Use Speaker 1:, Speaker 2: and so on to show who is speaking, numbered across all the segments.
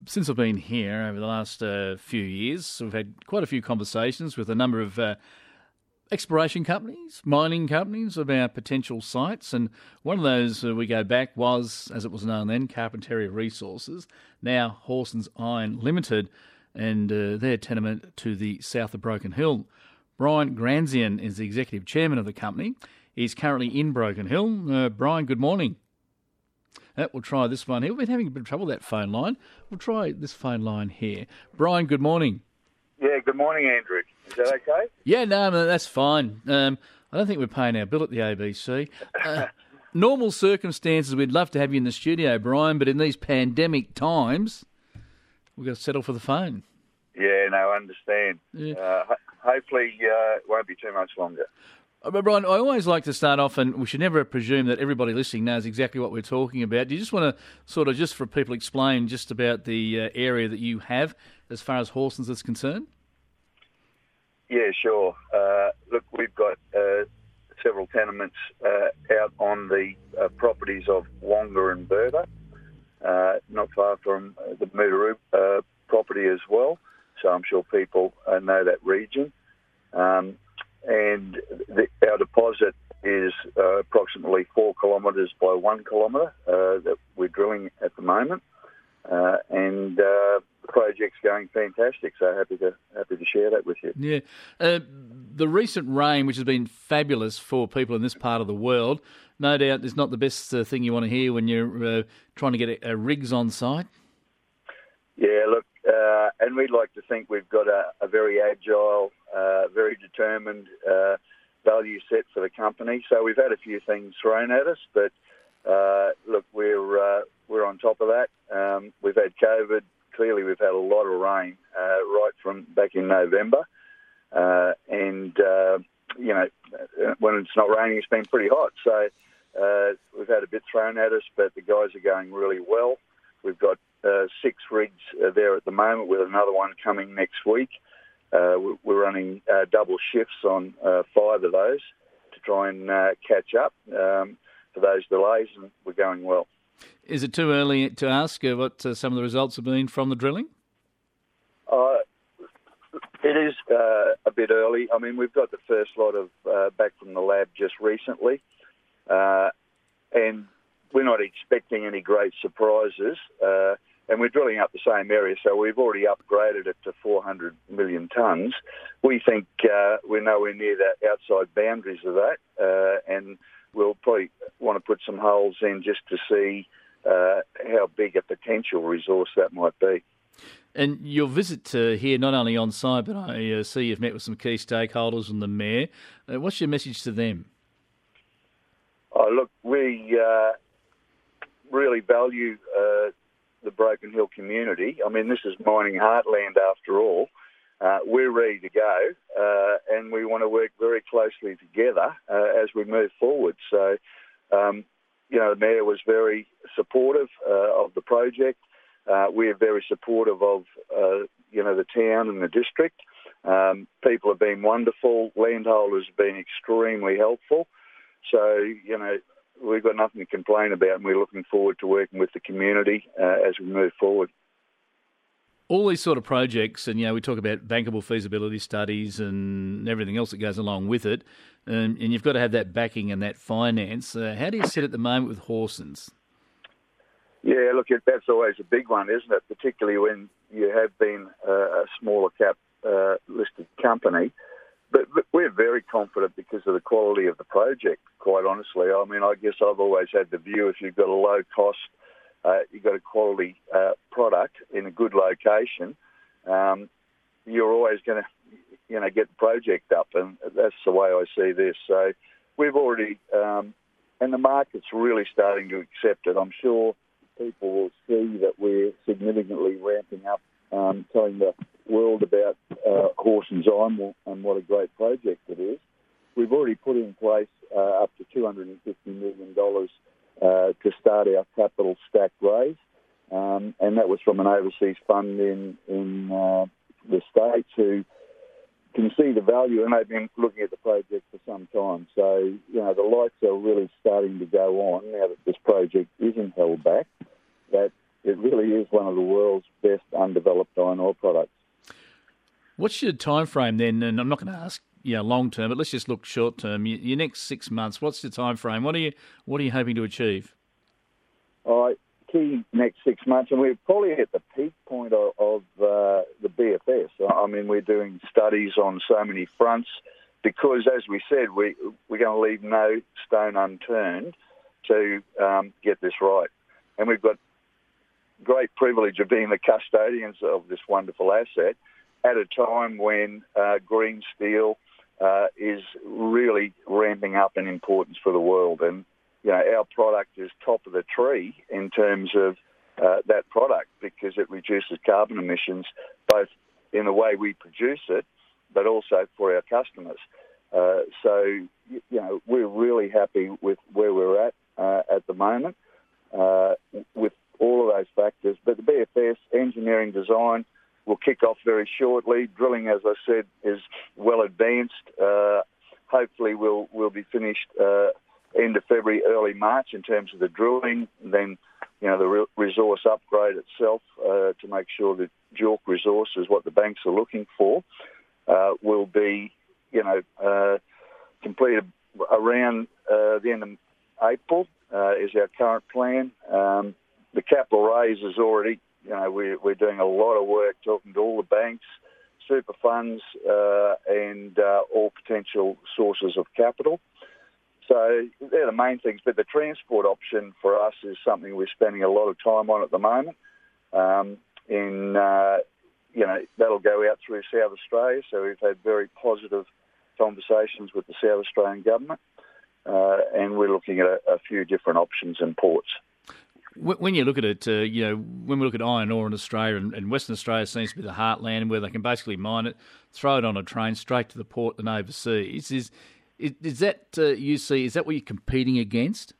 Speaker 1: since I've been here over the last few years, we've had quite a few conversations with a number of exploration companies, mining companies about potential sites. And one of those we go back was, as it was known then, Carpentaria Resources, now Hawsons Iron Limited, and they're tenement to the south of Broken Hill. Brian Granzian is the executive chairman of the company. He's currently in Broken Hill. Brian, good morning. We'll try this one here. We've been having a bit of trouble with that phone line. We'll try this phone line here. Brian, good morning.
Speaker 2: Yeah, good morning, Andrew. Is that okay?
Speaker 1: Yeah, no, that's fine. I don't think we're paying our bill at the ABC. Normal circumstances, we'd love to have you in the studio, Brian, but in these pandemic times, we've got to settle for the phone.
Speaker 2: Yeah, no, I understand.
Speaker 1: Yeah.
Speaker 2: Hopefully it won't be too much longer.
Speaker 1: But Brian, I always like to start off, and we should never presume that everybody listening knows exactly what we're talking about. Do you just want to sort of, just for people, explain just about the area that you have as far as Hawsons is concerned?
Speaker 2: Yeah, sure. Look, we've got several tenements out on the properties of Wonga and Berta, not far from the Mutooroo property as well. So I'm sure people know that region. And our deposit is approximately 4 kilometres by 1 kilometre that we're drilling at the moment, and the project's going fantastic. So happy to share that with you.
Speaker 1: Yeah, the recent rain, which has been fabulous for people in this part of the world, no doubt is not the best thing you want to hear when you're trying to get rigs on site.
Speaker 2: Yeah, look, and we'd like to think we've got a very agile, very determined value set for the company. So we've had a few things thrown at us, but look, we're on top of that. We've had COVID. Clearly, we've had a lot of rain right from back in November, and when it's not raining, it's been pretty hot. So we've had a bit thrown at us, but the guys are going really well. We've got 6 rigs there at the moment, with another one coming next week. We're running double shifts on 5 of those to try and catch up for those delays, and we're going well.
Speaker 1: Is it too early to ask what some of the results have been from the drilling?
Speaker 2: It is a bit early. I mean, we've got the first lot of back from the lab just recently, and we're not expecting any great surprises. And we're drilling up the same area, so we've already upgraded it to 400 million tonnes. We think we're nowhere near the outside boundaries of that, and we'll probably want to put some holes in just to see how big a potential resource that might be.
Speaker 1: And your visit here, not only on site, but I see you've met with some key stakeholders and the Mayor. What's your message to them?
Speaker 2: Oh, look, we really value the Broken Hill community. I mean, this is mining heartland after all. We're ready to go, and we want to work very closely together as we move forward. So, the Mayor was very supportive of the project. We're very supportive of, the town and the district. People have been wonderful. Landholders have been extremely helpful. So, we've got nothing to complain about, and we're looking forward to working with the community as we move forward.
Speaker 1: All these sort of projects, and we talk about bankable feasibility studies and everything else that goes along with it, and you've got to have that backing and that finance. How do you sit at the moment with Hawsons?
Speaker 2: Yeah, look, that's always a big one, isn't it? Particularly when you have been a smaller cap listed company. But we're very confident because of the quality of the project, quite honestly. I mean, I guess I've always had the view if you've got a low cost, you've got a quality product in a good location, you're always going to, get the project up, and that's the way I see this. So we've already, and the market's really starting to accept it. I'm sure people will see that we're significantly ramping up, telling the world about Hawsons Iron and what a great project it is. We've already put in place up to $250 million to start our capital stack raise, and that was from an overseas fund in the States who can see the value, and they've been looking at the project for some time. So, the lights are really starting to go on now that this project isn't held back, that it really is one of the world's best undeveloped iron ore products.
Speaker 1: What's your time frame then? And I'm not going to ask long term, but let's just look short term. Your next 6 months, what's your time frame? What are you hoping to achieve?
Speaker 2: Key next 6 months, and we're probably at the peak point of the BFS. I mean, we're doing studies on so many fronts because, as we said, we're going to leave no stone unturned to get this right. And we've got great privilege of being the custodians of this wonderful asset at a time when green steel is really ramping up in importance for the world. And our product is top of the tree in terms of that product because it reduces carbon emissions both in the way we produce it, but also for our customers. So we're really happy with where we're at the moment with all of those factors. But the BFS engineering design will kick off very shortly. Drilling, as I said, is well advanced. Hopefully we'll be finished end of February, early March in terms of the drilling. Then, the resource upgrade itself to make sure that JORC resource is what the banks are looking for will be, completed around the end of April is our current plan. The capital raise is already, we're doing a lot of work talking to all the banks, super funds, and all potential sources of capital. So they're the main things, but the transport option for us is something we're spending a lot of time on at the moment. That'll go out through South Australia, so we've had very positive conversations with the South Australian government, and we're looking at a few different options and ports.
Speaker 1: When you look at it, when we look at iron ore in Australia, and Western Australia seems to be the heartland where they can basically mine it, throw it on a train straight to the port and overseas, is that you see? Is that what you're competing against?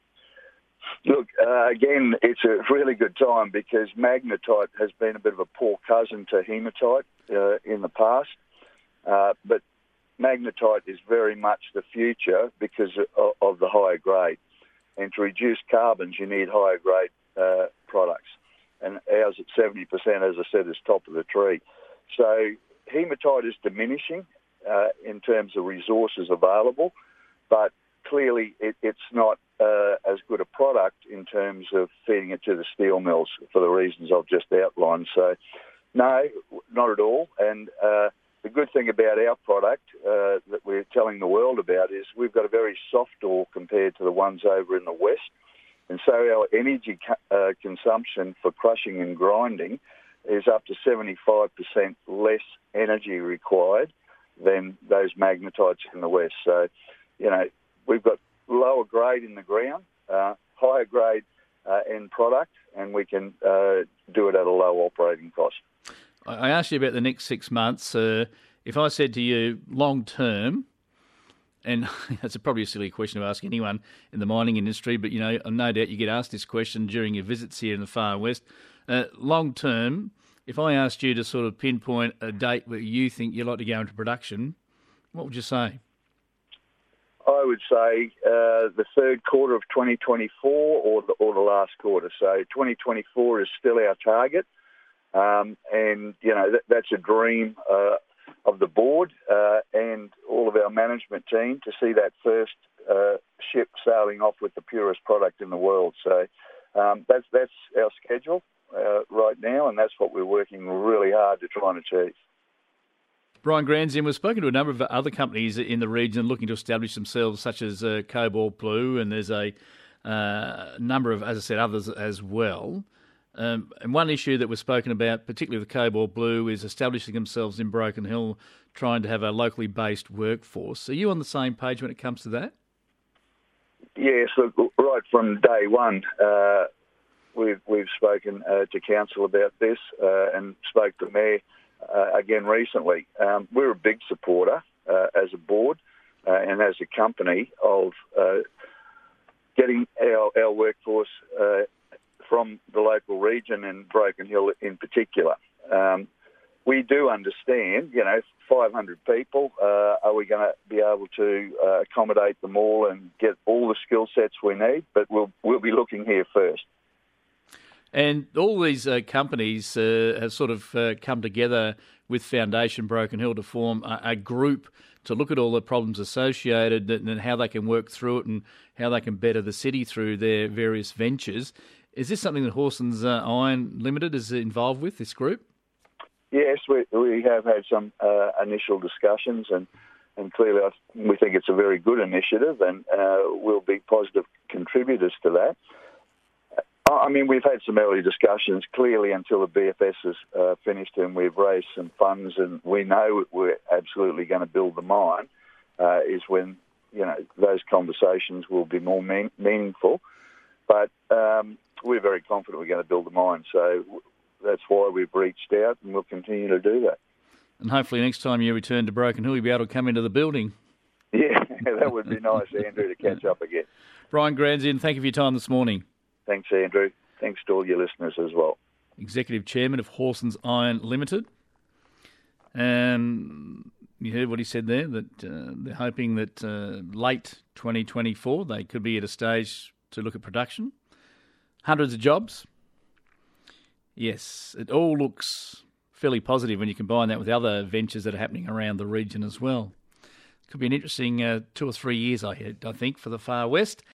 Speaker 2: Look, again, it's a really good time because magnetite has been a bit of a poor cousin to hematite in the past, but magnetite is very much the future because of the higher grade. And to reduce carbons, you need higher grade products. And ours at 70%, as I said, is top of the tree. So hematite is diminishing in terms of resources available, but clearly it's not as good a product in terms of feeding it to the steel mills for the reasons I've just outlined. So no, not at all. And the good thing about our product that we're telling the world about is we've got a very soft ore compared to the ones over in the west. And so our energy consumption for crushing and grinding is up to 75% less energy required than those magnetites in the west. So, we've got lower grade in the ground, higher grade end product, and we can do it at a low operating cost.
Speaker 1: I asked you about the next 6 months. If I said to you long term, and that's probably a silly question to ask anyone in the mining industry, but no doubt you get asked this question during your visits here in the Far West. Long term, if I asked you to sort of pinpoint a date where you think you'd like to go into production, what would you say?
Speaker 2: I would say the third quarter of 2024 or the last quarter. So 2024 is still our target. And, that's a dream of the board and all of our management team to see that first ship sailing off with the purest product in the world. So that's our schedule right now, and that's what we're working really hard to try and achieve.
Speaker 1: Brian Granzian, we've spoken to a number of other companies in the region looking to establish themselves, such as Cobalt Blue, and there's a number of, as I said, others as well. And one issue that was spoken about, particularly with Cobalt Blue, is establishing themselves in Broken Hill, trying to have a locally based workforce. Are you on the same page when it comes to that?
Speaker 2: Yes, look, right from day one, we've spoken to council about this and spoke to the Mayor again recently. We're a big supporter as a board and as a company of getting our workforce from the local region and Broken Hill in particular. We do understand, 500 people, are we going to be able to accommodate them all and get all the skill sets we need? But we'll be looking here first.
Speaker 1: And all these companies have sort of come together with Foundation Broken Hill to form a group to look at all the problems associated and how they can work through it and how they can better the city through their various ventures. Is this something that Hawsons Iron Limited is involved with, this group?
Speaker 2: Yes, we have had some initial discussions, and clearly we think it's a very good initiative, and we'll be positive contributors to that. I mean, we've had some early discussions, clearly, until the BFS is finished and we've raised some funds and we know we're absolutely going to build the mine, is when, those conversations will be more meaningful. But we're very confident we're going to build the mine, so that's why we've reached out and we'll continue to do that.
Speaker 1: And hopefully next time you return to Broken Hill, you'll be able to come into the building.
Speaker 2: Yeah, that would be nice, Andrew, to catch up again.
Speaker 1: Brian Granzian, thank you for your time this morning.
Speaker 2: Thanks, Andrew. Thanks to all your listeners as well.
Speaker 1: Executive Chairman of Hawsons Iron Limited. You heard what he said there, that they're hoping that late 2024 they could be at a stage to look at production. Hundreds of jobs. Yes, it all looks fairly positive when you combine that with other ventures that are happening around the region as well. Could be an interesting 2 or 3 years, I think, for the Far West.